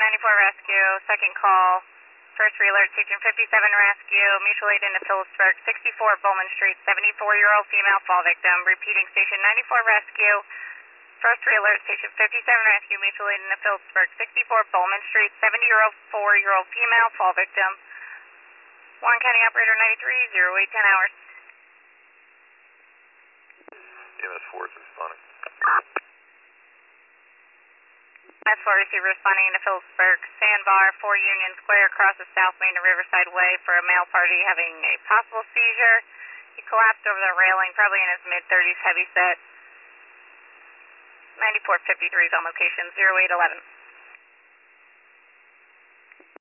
94 rescue, second call. First re-alert, station 57 rescue, mutual aid into Phillipsburg, 64 Bowman Street, 74-year-old female fall victim. Repeating, station 94 rescue. First re-alert, station 57 rescue, mutual aid into Phillipsburg, 64 Bowman Street, 70-year-old, 4-year-old female fall victim. Warren County operator 93, 0810 hours. EMS 4 is responding. S4 receiver responding into Phillipsburg, Sandbar, 4 Union Square, across the South Main to Riverside Way for a male party having a possible seizure. He collapsed over the railing, probably in his mid-30s, heavy set. 9453 is on location, 0811.